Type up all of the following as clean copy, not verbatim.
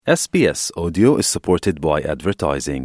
SBS Audio is supported by advertising.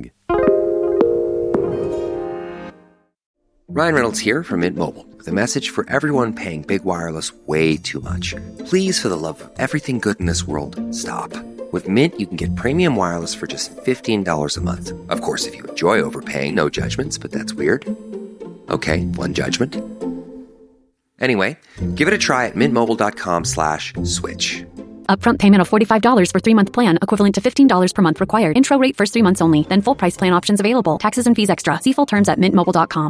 Ryan Reynolds here from Mint Mobile with a message for everyone paying big wireless way too much. Please, for the love of everything good in this world, stop. With Mint, you can get premium wireless for just $15 a month. Of course, if you enjoy overpaying, no judgments, but that's weird. Okay, one judgment. Anyway, give it a try at mintmobile.com/switch. Upfront payment of $45 for 3-month plan, equivalent to $15 per month required. Intro rate first 3 months only, then full price plan options available. Taxes and fees extra. See full terms at mintmobile.com.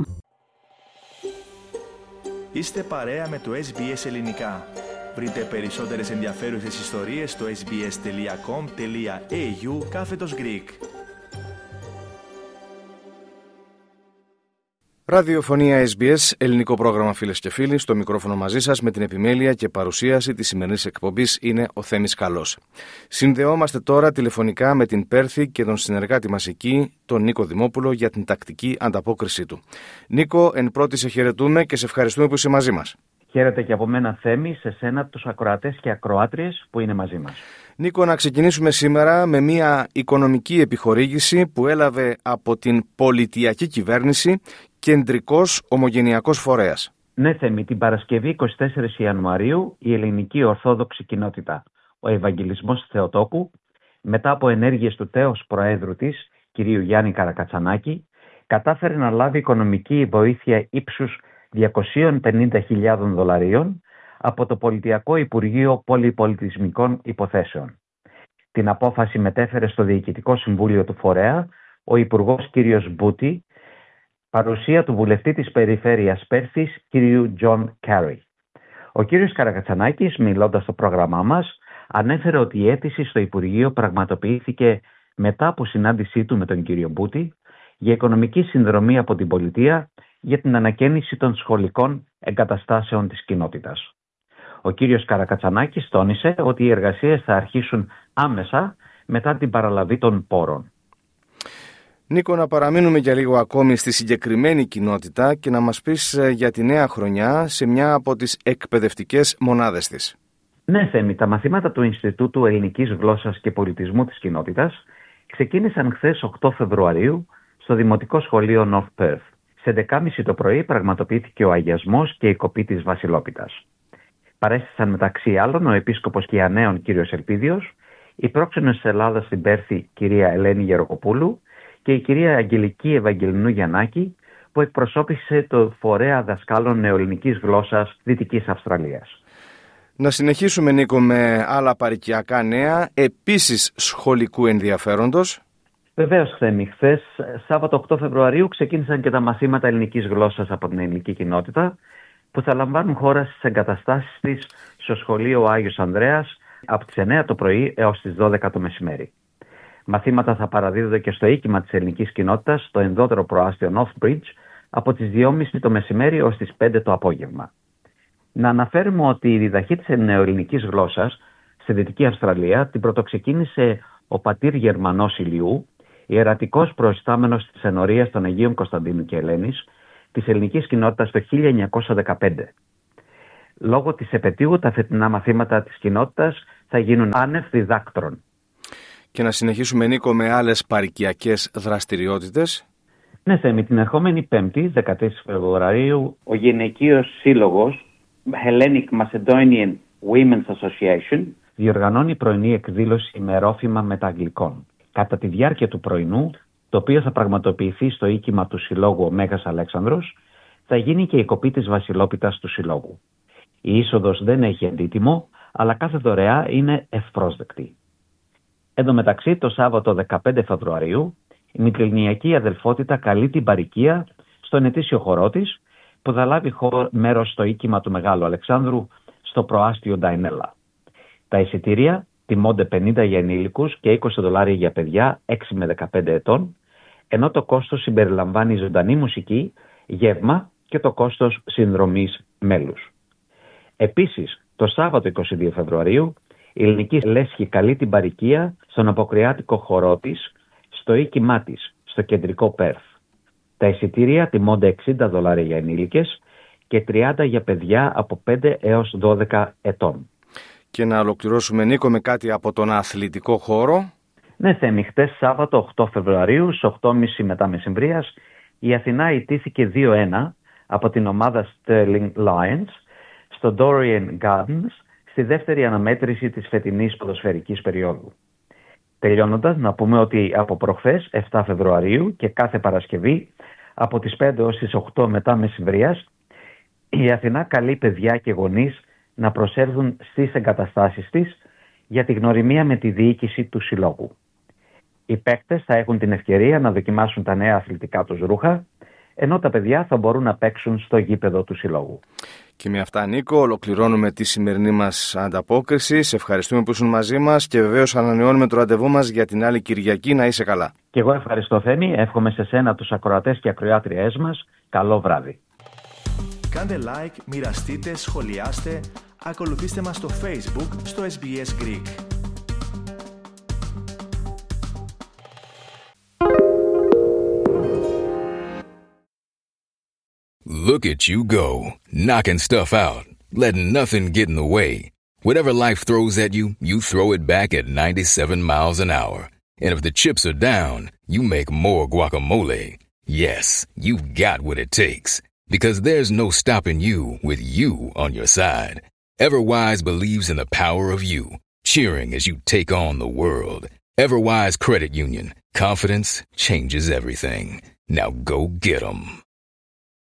Είστε παρέα με το SBS Ελληνικά. Βρείτε περισσότερες ενδιαφέρουσες ιστορίες στο sbs.com.au/Greek. Ραδιοφωνία SBS, ελληνικό πρόγραμμα φίλες και φίλοι, στο μικρόφωνο μαζί σας με την επιμέλεια και παρουσίαση της σημερινής εκπομπής είναι ο Θέμης Καλός. Συνδεόμαστε τώρα τηλεφωνικά με την Πέρθη και τον συνεργάτη μας εκεί, τον Νίκο Δημόπουλο, για την τακτική ανταπόκρισή του. Νίκο, εν πρώτη σε χαιρετούμε και σε ευχαριστούμε που είσαι μαζί μας. Χαίρετε και από μένα, Θέμη, σε σένα, τους ακροατές και ακροάτριες που είναι μαζί μας. Νίκο, να ξεκινήσουμε σήμερα με μια οικονομική επιχορήγηση που έλαβε από την πολιτιακή κυβέρνηση κεντρικός ομογενειακός φορέας. Ναι, Θέμη, την Παρασκευή 24 Ιανουαρίου η ελληνική ορθόδοξη κοινότητα, ο Ευαγγελισμός Θεοτόκου, μετά από ενέργειες του τέος Προέδρου της, κυρίου Γιάννη Καρακατσανάκη, κατάφερε να λάβει οικονομική βοήθεια ύψους $250,000 από το Πολιτιακό Υπουργείο Πολυπολιτισμικών Υποθέσεων. Την απόφαση μετέφερε στο Διοικητικό Συμβούλιο του Φορέα ο Υπουργός κ. Μπούτη, παρουσία του βουλευτή της Περιφέρειας Πέρθης κ. Τζον Κάρι. Ο κ. Καρακατσανάκης, μιλώντας στο πρόγραμμά μας, ανέφερε ότι η αίτηση στο Υπουργείο πραγματοποιήθηκε μετά από συνάντησή του με τον κ. Μπούτη για οικονομική συνδρομή από την πολιτεία για την ανακαίνιση των σχολικών εγκαταστάσεων της κοινότητας. Ο κύριος Καρακατσανάκης τόνισε ότι οι εργασίες θα αρχίσουν άμεσα μετά την παραλαβή των πόρων. Νίκο, να παραμείνουμε για λίγο ακόμη στη συγκεκριμένη κοινότητα και να μας πεις για τη νέα χρονιά σε μια από τις εκπαιδευτικές μονάδες της. Ναι, Θέμη, τα μαθήματα του Ινστιτούτου Ελληνικής Γλώσσας και Πολιτισμού της κοινότητας ξεκίνησαν χθες 8 Φεβρουαρίου στο Δημοτικό Σχολείο North Perth. Σε 10.30 το πρωί πραγματοποιήθηκε ο αγιασμός και η κοπή της βασιλόπιτας. Παρέστησαν μεταξύ άλλων ο Επίσκοπος Κιαναίων κ. Ελπίδιος, η πρόξενος της Ελλάδας στην Πέρθη κυρία Ελένη Γεροκοπούλου και η κυρία Αγγελική Ευαγγελινού Γιαννάκη, που εκπροσώπησε το Φορέα Δασκάλων Νεοελληνικής Γλώσσας Δυτικής Αυστραλίας. Να συνεχίσουμε, Νίκο, με άλλα παροικιακά νέα, επίσης σχολικού ενδιαφέροντος. Βεβαίως, Θέμη, χθες, Σάββατο 8 Φεβρουαρίου, ξεκίνησαν και τα μαθήματα ελληνικής γλώσσας από την ελληνική κοινότητα, που θα λαμβάνουν χώρα στις εγκαταστάσεις της στο σχολείο Άγιος Ανδρέας από τις 9 το πρωί έως τις 12 το μεσημέρι. Μαθήματα θα παραδίδονται και στο οίκημα της ελληνικής κοινότητας, στο ενδότερο προάστιο North Bridge, από τις 2.30 το μεσημέρι έως τις 5 το απόγευμα. Να αναφέρουμε ότι η διδαχή της νεοελληνικής γλώσσας στη Δυτική Αυστραλία την πρωτοξεκίνησε ο πατήρ Γερμανός Ηλιού, ιερατικός προϊστάμενος της ενορίας των Αγίων Κωνσταντίνου και Ελένης της ελληνικής κοινότητας το 1915. Λόγω της επετείου, τα φετινά μαθήματα της κοινότητας θα γίνουν άνευ διδάκτρων. Και να συνεχίσουμε, Νίκο, με άλλες παροικιακές δραστηριότητες. Ναι, Θέμη, την ερχόμενη Πέμπτη, 14 Φεβρουαρίου, ο Γυναικείος Σύλλογος Hellenic Macedonian Women's Association διοργανώνει πρωινή εκδήλωση ημερόφημα μεταγλικών. Κατά τη διάρκεια του πρωινού, το οποίο θα πραγματοποιηθεί στο οίκημα του Συλλόγου ο Μέγας Αλέξανδρος, θα γίνει και η κοπή της βασιλόπιτας του Συλλόγου. Η είσοδος δεν έχει αντίτιμο, αλλά κάθε δωρεά είναι ευπρόσδεκτη. Εν τω μεταξύ, το Σάββατο 15 Φεβρουαρίου, η Μητριληνιακή Αδελφότητα καλεί την παροικία στον ετήσιο χορό της, που θα λάβει μέρος στο οίκημα του Μεγάλου Αλεξάνδρου, στο προάστιο Νταϊνέλα. Τα εισιτήρια τιμώνται 50 για ενήλικους και $20 για παιδιά 6 με 15 ετών, ενώ το κόστος συμπεριλαμβάνει ζωντανή μουσική, γεύμα και το κόστος συνδρομής μέλους. Επίσης, το Σάββατο 22 Φεβρουαρίου, η Ελληνική Λέσχη καλεί την παροικία στον αποκριάτικο χορό της, στο οίκημά της, στο κεντρικό Πέρθ. Τα εισιτήρια τιμώνται $60 για ενήλικες και 30 για παιδιά από 5 έως 12 ετών. Και να ολοκληρώσουμε, Νίκο, με κάτι από τον αθλητικό χώρο. Ναι, Θέμη, χτες Σάββατο 8 Φεβρουαρίου, στις 8.30 μετά μεσημβρίας, η Αθηνά ιτήθηκε 2-1 από την ομάδα Sterling Lions στο Dorian Gardens στη δεύτερη αναμέτρηση της φετινής ποδοσφαιρικής περίοδου. Τελειώνοντας, να πούμε ότι από προχθές 7 Φεβρουαρίου και κάθε Παρασκευή από τις 5 ως τις 8 μετά μεσημβρίας, η Αθηνά καλεί παιδιά και γονείς να προσέλθουν στις εγκαταστάσεις της για τη γνωριμία με τη διοίκηση του συλλόγου. Οι παίκτες θα έχουν την ευκαιρία να δοκιμάσουν τα νέα αθλητικά τους ρούχα, ενώ τα παιδιά θα μπορούν να παίξουν στο γήπεδο του συλλόγου. Και με αυτά, Νίκο, ολοκληρώνουμε τη σημερινή μας ανταπόκριση. Σε ευχαριστούμε που ήσουν μαζί μας και βεβαίως ανανεώνουμε το ραντεβού μας για την άλλη Κυριακή. Να είσαι καλά. Και εγώ ευχαριστώ, Θέμη. Εύχομαι σε σένα, τους ακροατές και ακροάτριές μας, καλό βράδυ. Κάντε like, μοιραστείτε, σχολιάστε, ακολουθήστε μας στο Facebook, στο SBS Greek. Look at you go, knocking stuff out, letting nothing get in the way. Whatever life throws at you, you throw it back at 97 miles an hour. And if the chips are down, you make more guacamole. Yes, you've got what it takes. Because there's no stopping you with you on your side. Everwise believes in the power of you, cheering as you take on the world. Everwise Credit Union. Confidence changes everything. Now go get 'em.